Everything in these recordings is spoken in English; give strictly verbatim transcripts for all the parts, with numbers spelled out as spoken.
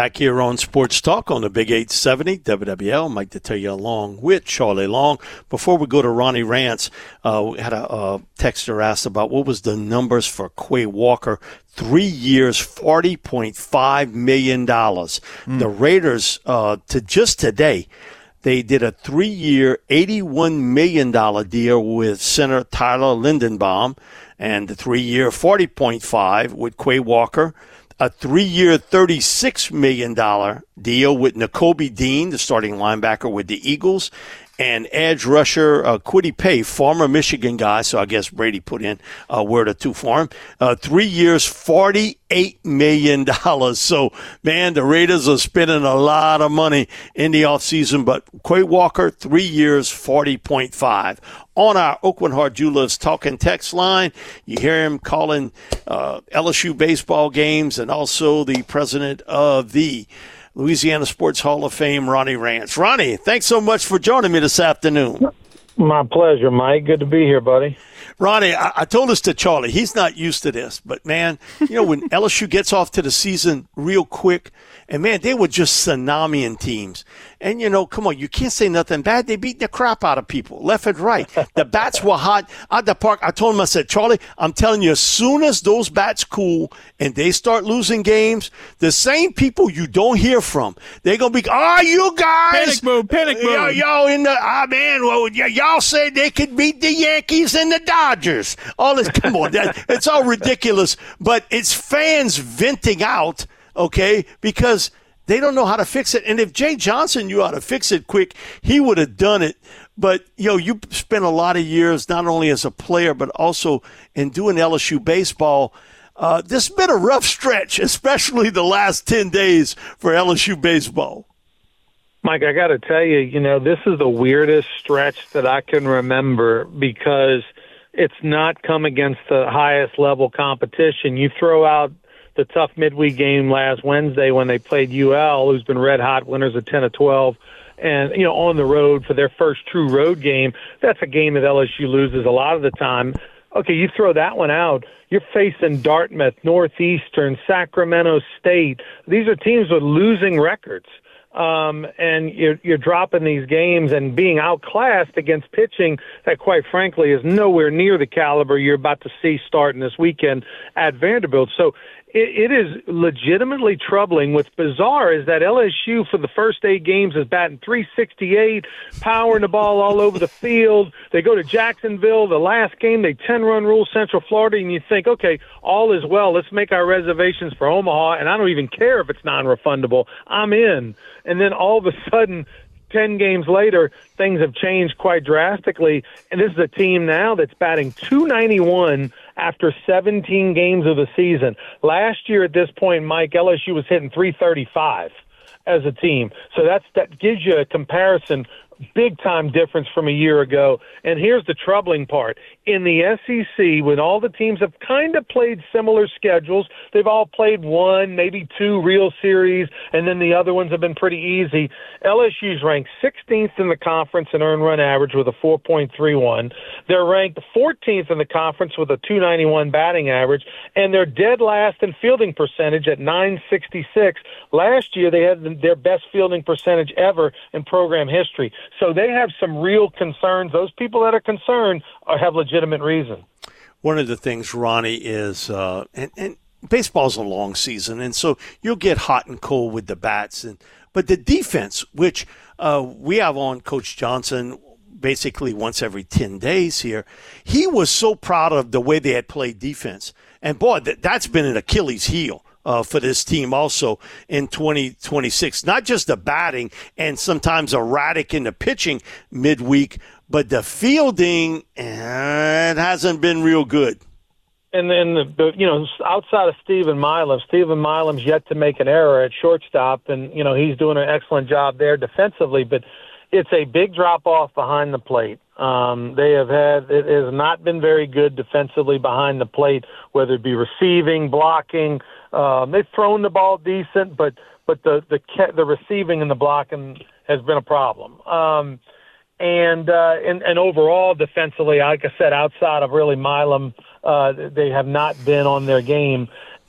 Back here on Sports Talk on the Big eight seventy W W L. Mike Detillier along with Charlie Long. Before we go to Ronnie Rants, uh, we had a, a texter asked about what was the numbers for Quay Walker. Three years, forty point five million dollars. Mm. The Raiders, uh, to just today, they did a three-year, eighty-one million dollars deal with center Tyler Lindenbaum, and the three-year, forty point five with Quay Walker. A three-year, thirty-six million dollars deal with Nakobe Dean, the starting linebacker with the Eagles, and edge rusher uh, Kwity Paye, former Michigan guy, so I guess Brady put in a word or two for him. Uh, three years, forty-eight million dollars. So, man, the Raiders are spending a lot of money in the offseason, but Quay Walker, three years, forty point five. On our Oakland Heart Jewelers talking text line, you hear him calling uh, L S U baseball games, and also the president of the Louisiana Sports Hall of Fame, Ronnie Rants. Ronnie, thanks so much for joining me this afternoon. My pleasure, Mike. Good to be here, buddy. Ronnie, I, I told this to Charlie. He's not used to this, but, man, you know, when L S U gets off to the season real quick, and, man, they were just tsunami-ing teams. And, you know, come on, you can't say nothing bad. They beat the crap out of people, left and right. The bats were hot at the park. I told him, I said, Charlie, I'm telling you, as soon as those bats cool and they start losing games, the same people you don't hear from, they're going to be, oh, you guys. Panic move, panic move. Y'all, y'all in the, ah, man, well, y- y'all said they could beat the Yankees and the Dodgers. All this, come on, that, it's all ridiculous. But it's fans venting out, okay, because they don't know how to fix it. And if Jay Johnson knew how to fix it quick, he would have done it. But, you know, you spent a lot of years not only as a player but also in doing L S U baseball. Uh, this has been a rough stretch, especially the last ten days for L S U baseball. Mike, I got to tell you, you know, this is the weirdest stretch that I can remember because it's not come against the highest level competition. You throw out the tough midweek game last Wednesday when they played U L, who's been red hot, winners of ten of twelve, and, you know, on the road for their first true road game. That's a game that L S U loses a lot of the time. Okay, you throw that one out, you're facing Dartmouth, Northeastern, Sacramento State. These are teams with losing records. Um, and you're, you're dropping these games and being outclassed against pitching that, quite frankly, is nowhere near the caliber you're about to see starting this weekend at Vanderbilt. So it, it is legitimately troubling. What's bizarre is that L S U for the first eight games is batting three sixty-eight, powering the ball all over the field. They go to Jacksonville. The last game, they ten-run rule Central Florida, and you think, okay, all is well. Let's make our reservations for Omaha, and I don't even care if it's non-refundable. I'm in. And then all of a sudden, ten games later, things have changed quite drastically. And this is a team now that's batting two ninety-one after seventeen games of the season. Last year at this point, Mike, L S U was hitting three thirty-five as a team. So that's that gives you a comparison, big-time difference from a year ago. And here's the troubling part. In the S E C, when all the teams have kind of played similar schedules, they've all played one, maybe two real series, and then the other ones have been pretty easy. L S U's ranked sixteenth in the conference in earned run average with a four point three one. They're ranked fourteenth in the conference with a two ninety-one batting average, and they're dead last in fielding percentage at nine sixty-six. Last year, they had their best fielding percentage ever in program history. So they have some real concerns. Those people that are concerned are, have legitimate reason. One of the things, Ronnie, is uh, and, and baseball's a long season, and so you'll get hot and cold with the bats. And but the defense, which uh, we have on Coach Johnson basically once every ten days here, he was so proud of the way they had played defense. And, boy, that, that's been an Achilles heel. Uh, for this team also in twenty twenty-six. Not just the batting and sometimes erratic in the pitching midweek, but the fielding, eh, it hasn't been real good. And then, the, the, you know, outside of Stephen Milam, Stephen Milam's yet to make an error at shortstop, and, you know, he's doing an excellent job there defensively, but it's a big drop-off behind the plate. Um, they have had, it has not been very good defensively behind the plate, whether it be receiving, blocking. Um, they've thrown the ball decent, but but the the the receiving and the blocking has been a problem. Um, and, uh, and and overall defensively, like I said, outside of really Milam, uh, they have not been on their game.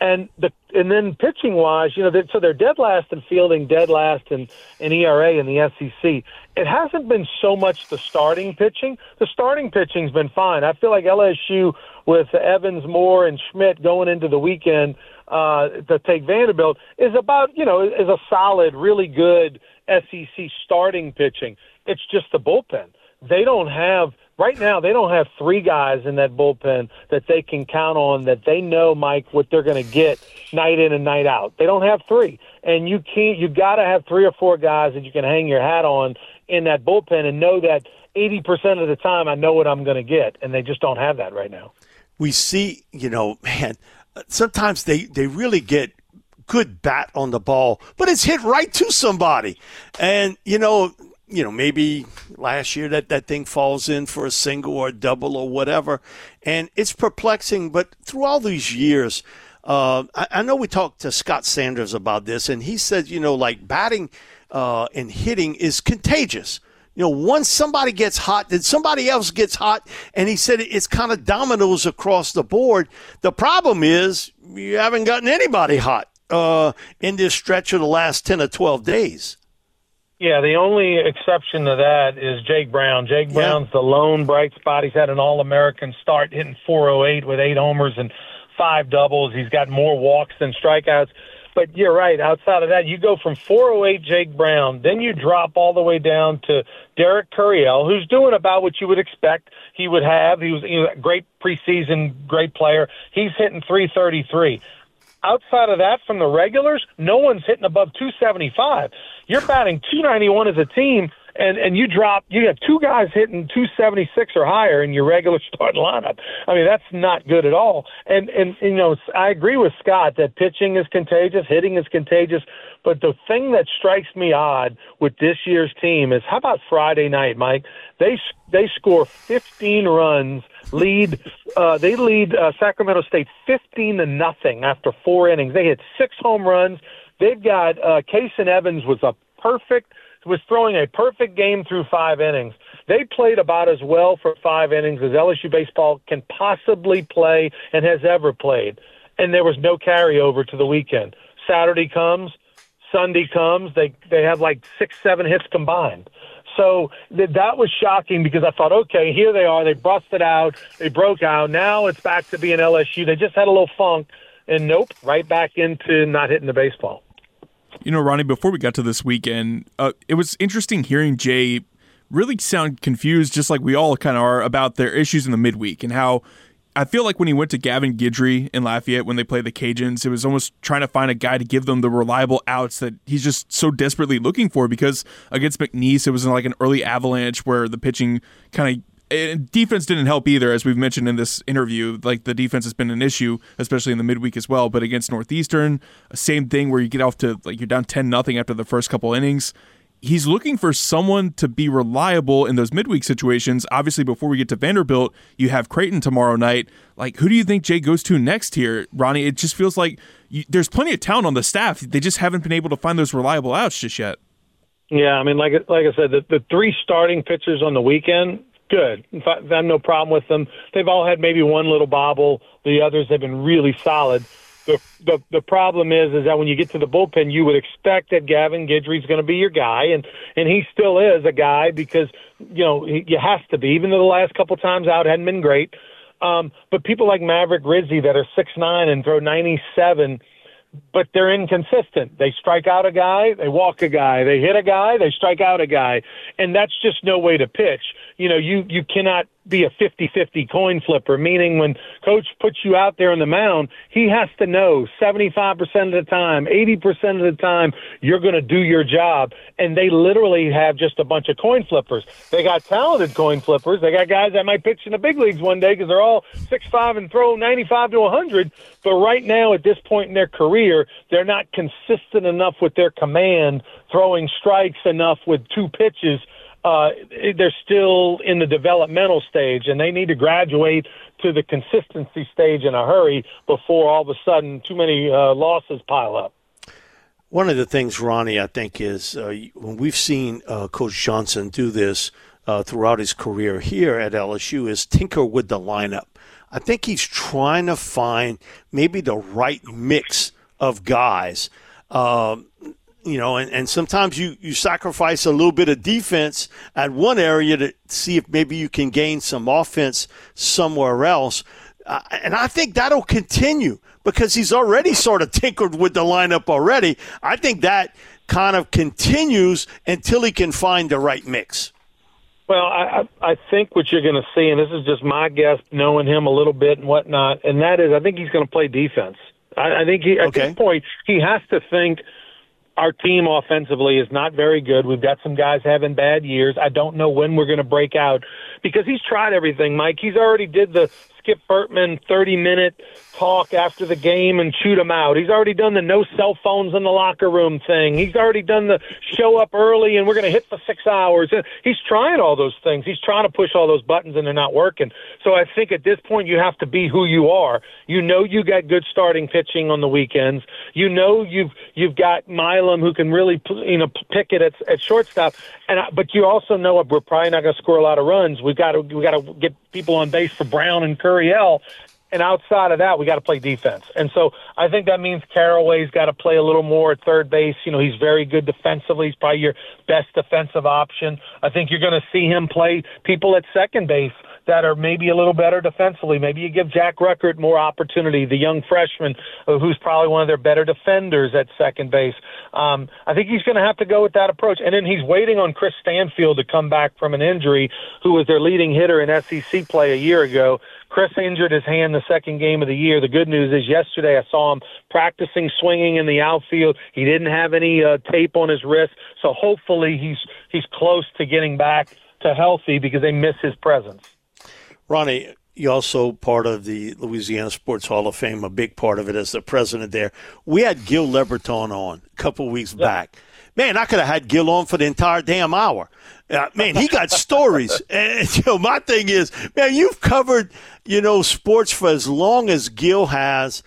And the and then pitching wise, you know, they're, so they're dead last in fielding, dead last in, in E R A in the S E C. It hasn't been so much the starting pitching. The starting pitching's been fine. I feel like L S U with Evans, Moore, and Schmidt going into the weekend uh, to take Vanderbilt is about, you know, is a solid, really good S E C starting pitching. It's just the bullpen. They don't have right now. They don't have three guys in that bullpen that they can count on. That they know, Mike, what they're going to get night in and night out. They don't have three, and you can't. You got to have three or four guys that you can hang your hat on in that bullpen and know that eighty percent of the time I know what I'm going to get, and they just don't have that right now. We see, you know, man. Sometimes they they really get good bat on the ball, but it's hit right to somebody, and you know. You know, maybe last year that, that thing falls in for a single or a double or whatever. And it's perplexing. But through all these years, uh, I, I know we talked to Scott Sanders about this, and he said, you know, like batting uh, and hitting is contagious. You know, once somebody gets hot, then somebody else gets hot. And he said it's kind of dominoes across the board. The problem is you haven't gotten anybody hot uh, in this stretch of the last ten or twelve days. Yeah, the only exception to that is Jake Brown. Jake yeah. Brown's the lone bright spot. He's had an All-American start, hitting four oh eight with eight homers and five doubles. He's got more walks than strikeouts. But you're right. Outside of that, you go from four oh eight Jake Brown, then you drop all the way down to Derek Curiel, who's doing about what you would expect he would have. He was you know, a great preseason, great player. He's hitting three thirty-three. Outside of that, from the regulars, no one's hitting above two seventy-five. You're batting two ninety-one as a team, and, and you drop, you have two guys hitting two seventy-six or higher in your regular starting lineup. I mean, that's not good at all. And, and, you know, I agree with Scott that pitching is contagious, hitting is contagious, but the thing that strikes me odd with this year's team is, how about Friday night, Mike? They, they score fifteen runs, lead, uh, they lead uh, Sacramento State fifteen to nothing after four innings. They hit six home runs. They've got uh, Kason Evans was a perfect, was throwing a perfect game through five innings. They played about as well for five innings as L S U baseball can possibly play and has ever played. And there was no carryover to the weekend. Saturday comes, Sunday comes, they they have like six, seven hits combined. So th- that was shocking because I thought, okay, here they are. They busted out. They broke out. Now it's back to being L S U. They just had a little funk, and nope, right back into not hitting the baseball. You know, Ronnie, before we got to this weekend, uh, it was interesting hearing Jay really sound confused, just like we all kind of are, about their issues in the midweek and how I feel like when he went to Gavin Guidry in Lafayette when they played the Cajuns, it was almost trying to find a guy to give them the reliable outs that he's just so desperately looking for, because against McNeese, it was like an early avalanche where the pitching kind of defense didn't help either, as we've mentioned in this interview. Like, the defense has been an issue, especially in the midweek as well. But against Northeastern, same thing where you get off to, like, you're down ten nothing after the first couple innings. He's looking for someone to be reliable in those midweek situations. Obviously, before we get to Vanderbilt, you have Creighton tomorrow night. Like, who do you think Jay goes to next here, Ronnie? It just feels like you, there's plenty of talent on the staff. They just haven't been able to find those reliable outs just yet. Yeah, I mean, like like I said, the, the three starting pitchers on the weekend, good. In fact, I have no problem with them. They've all had maybe one little bobble. The others have been really solid. The, the the problem is is that when you get to the bullpen, you would expect that Gavin Guidry is going to be your guy, and, and he still is a guy because, you know, he, he has to be, even though the last couple times out hadn't been great. Um, but people like Maverick Rizzi that are six nine and throw ninety-seven, but they're inconsistent. They strike out a guy, they walk a guy, they hit a guy, they strike out a guy, and that's just no way to pitch. You know, you, you cannot be a fifty-fifty coin flipper, meaning when coach puts you out there on the mound, he has to know seventy-five percent of the time, eighty percent of the time, you're going to do your job. And they literally have just a bunch of coin flippers. They got talented coin flippers. They got guys that might pitch in the big leagues one day because they're all six five and throw ninety-five to one hundred. But right now, at this point in their career, they're not consistent enough with their command, throwing strikes enough with two pitches. Uh, they're still in the developmental stage, and they need to graduate to the consistency stage in a hurry before all of a sudden too many uh, losses pile up. One of the things, Ronnie, I think is uh, when we've seen uh, Coach Johnson do this uh, throughout his career here at L S U is tinker with the lineup. I think he's trying to find maybe the right mix of guys. Um, you know, and, and sometimes you, you sacrifice a little bit of defense at one area to see if maybe you can gain some offense somewhere else. Uh, and I think that'll continue because he's already sort of tinkered with the lineup already. I think that kind of continues until he can find the right mix. Well, I, I think what you're going to see, and this is just my guess, knowing him a little bit and whatnot, and that is I think he's going to play defense. I, I think he, at okay. this point he has to think our team offensively is not very good. We've got some guys having bad years. I don't know when we're going to break out because he's tried everything, Mike. He's already did the Skip Bertman thirty-minute talk after the game and shoot him out. He's already done the no cell phones in the locker room thing. He's already done the show up early and we're going to hit for six hours. He's trying all those things. He's trying to push all those buttons and they're not working. So I think at this point you have to be who you are. You know you got good starting pitching on the weekends. You know you've you've got Milam who can really you know pick it at, at shortstop. And I, but you also know we're probably not going to score a lot of runs. We've got to we got to get people on base for Brown and Curriel. And outside of that, we got to play defense. And so I think that means Carraway's got to play a little more at third base. You know, he's very good defensively. He's probably your best defensive option. I think you're going to see him play people at second base that are maybe a little better defensively. Maybe you give Jack Ruckert more opportunity, the young freshman uh, who's probably one of their better defenders at second base. Um, I think he's going to have to go with that approach. And then he's waiting on Chris Stanfield to come back from an injury, who was their leading hitter in S E C play a year ago. Chris injured his hand the second game of the year. The good news is yesterday I saw him practicing swinging in the outfield. He didn't have any uh, tape on his wrist, so hopefully he's he's close to getting back to healthy because they miss his presence. Ronnie, you're also part of the Louisiana Sports Hall of Fame, a big part of it as the president there. We had Gil Leberton on a couple of weeks yep. back. Man, I could have had Gil on for the entire damn hour. Uh, man, he got stories. And, you know, my thing is, man, you've covered, you know, sports for as long as Gil has.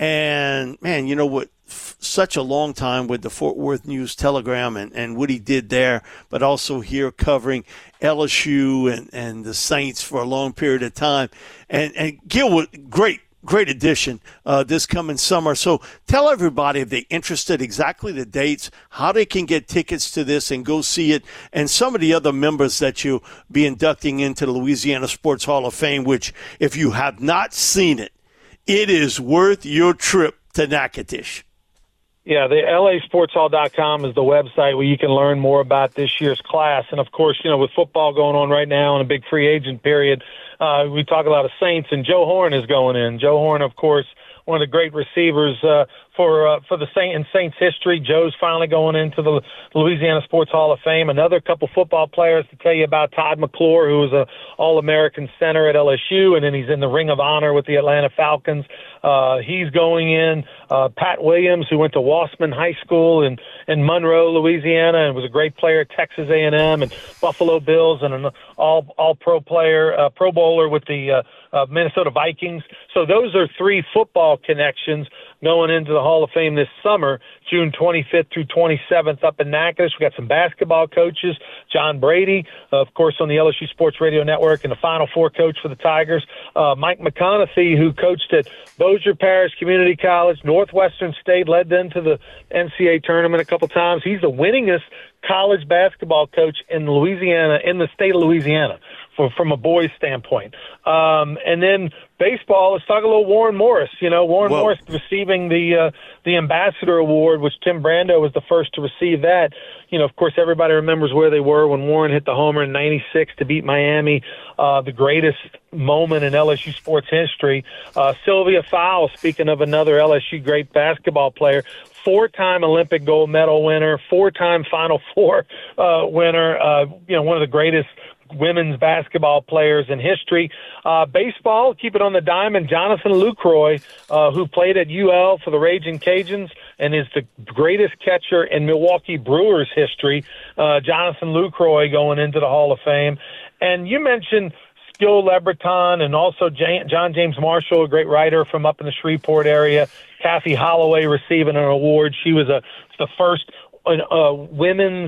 And, man, you know what? F- such a long time with the Fort Worth News-Telegram and, and what he did there, but also here covering L S U and, and the Saints for a long period of time. And, and Gil was great. Great addition uh, this coming summer. So tell everybody if they're interested, exactly the dates, how they can get tickets to this and go see it, and some of the other members that you'll be inducting into the Louisiana Sports Hall of Fame, which if you have not seen it, it is worth your trip to Natchitoches. Yeah, the L A sports hall dot com is the website where you can learn more about this year's class. And, of course, you know, with football going on right now and a big free agent period, uh, we talk a lot of Saints, and Joe Horn is going in. Joe Horn, of course, one of the great receivers uh, for uh, for the Saint in Saints history. Joe's finally going into the Louisiana Sports Hall of Fame. Another couple football players to tell you about: Todd McClure, who was a All-American center at L S U, and then he's in the Ring of Honor with the Atlanta Falcons. Uh, he's going in. Uh, Pat Williams, who went to Wassman High School in, in Monroe, Louisiana, and was a great player at Texas A and M and Buffalo Bills, and an all all pro player, uh, Pro Bowler with the uh, uh, Minnesota Vikings. So those are three football connections going into the Hall of Fame this summer, June twenty-fifth through twenty-seventh up in Natchitoches. We got some basketball coaches, John Brady, of course, on the L S U Sports Radio Network, and the Final Four coach for the Tigers, uh, Mike McConaughey, who coached at Bossier Parish Community College, Northwestern State, led them to the N C A A tournament a couple times. He's the winningest college basketball coach in Louisiana, in the state of Louisiana, for, from a boys' standpoint. Um, and then baseball, let's talk a little Warren Morris. You know, Warren Whoa. Morris receiving the uh, the Ambassador Award, which Tim Brando was the first to receive that. You know, of course, everybody remembers where they were when Warren hit the homer in ninety-six to beat Miami, uh, the greatest moment in L S U sports history. Uh, Sylvia Fowles, speaking of another L S U great basketball player, four-time Olympic gold medal winner, four-time Final Four uh, winner, uh, you know, one of the greatest women's basketball players in history. Uh, baseball, keep it on the diamond, Jonathan Lucroy, uh, who played at U L for the Raging Cajuns and is the greatest catcher in Milwaukee Brewers history. Uh, Jonathan Lucroy going into the Hall of Fame. And you mentioned Gil Leberton and also Jan- John James Marshall, a great writer from up in the Shreveport area. Kathy Holloway receiving an award. She was a the first uh, women's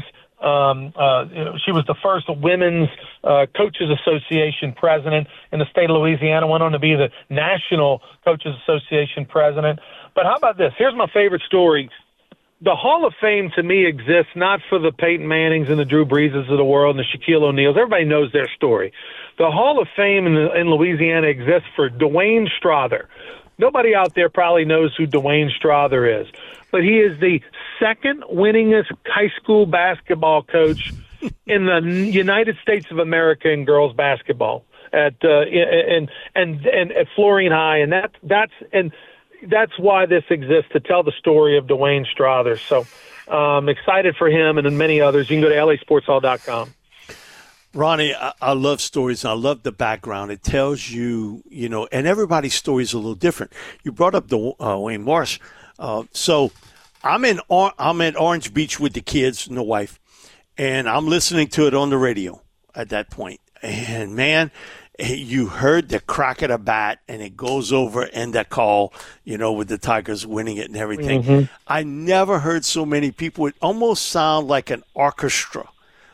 Um, uh, you know, she was the first women's uh, coaches association president in the state of Louisiana, went on to be the national coaches association president. But how about this? Here's my favorite story. The Hall of Fame, to me, exists not for the Peyton Mannings and the Drew Breeses of the world and the Shaquille O'Neals. Everybody knows their story. The Hall of Fame in, the, in Louisiana exists for Dwayne Strother. Nobody out there probably knows who Dwayne Strother is, but he is the second winningest high school basketball coach in the United States of America in girls basketball at uh, and and and at Florian High, and that that's and. That's why this exists, to tell the story of Dwayne Strother. So I'm um, excited for him and many others. You can go to L A sports hall dot com. Ronnie, I, I love stories, and I love the background. It tells you, you know, and everybody's story is a little different. You brought up the uh, Wayne Morris. Uh, so I'm in I'm at Orange Beach with the kids and the wife, and I'm listening to it on the radio at that point. And, man, you heard the crack of the bat, and it goes over and that call, you know, with the Tigers winning it and everything. Mm-hmm. I never heard so many people. It almost sound like an orchestra.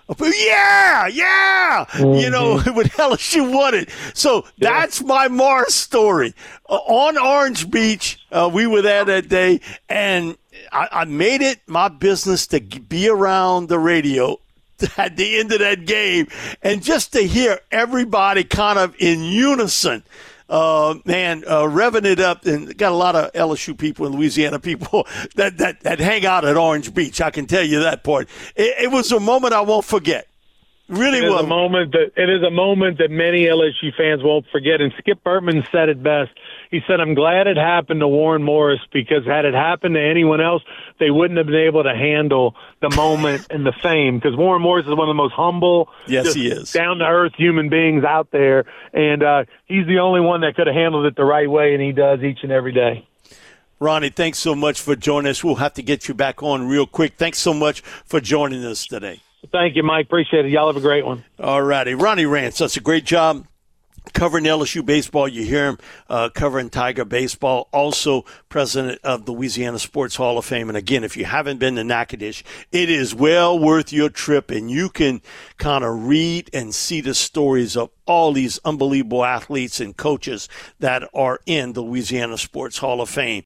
Yeah, yeah, mm-hmm. you know, with L S U won it. So yeah. That's my Morris story. Uh, on Orange Beach, uh, we were there that day, and I, I made it my business to be around the radio at the end of that game, and just to hear everybody kind of in unison, uh, man, uh, revving it up. And got a lot of L S U people and Louisiana people that, that, that hang out at Orange Beach. I can tell you that part. It, it was a moment I won't forget. Really it was a moment that it is a moment that many L S U fans won't forget. And Skip Bertman said it best. He said, "I'm glad it happened to Warren Morris, because had it happened to anyone else, they wouldn't have been able to handle the moment and the fame." Because Warren Morris is one of the most humble, yes, he is, down to earth human beings out there, and uh, he's the only one that could have handled it the right way, and he does each and every day. Ronnie, thanks so much for joining us. We'll have to get you back on real quick. Thanks so much for joining us today. Thank you, Mike. Appreciate it. Y'all have a great one. All righty. Ronnie Rance, that's a great job covering L S U baseball. You hear him uh, covering Tiger baseball, also president of the Louisiana Sports Hall of Fame. And again, if you haven't been to Natchitoches, it is well worth your trip, and you can kind of read and see the stories of all these unbelievable athletes and coaches that are in the Louisiana Sports Hall of Fame.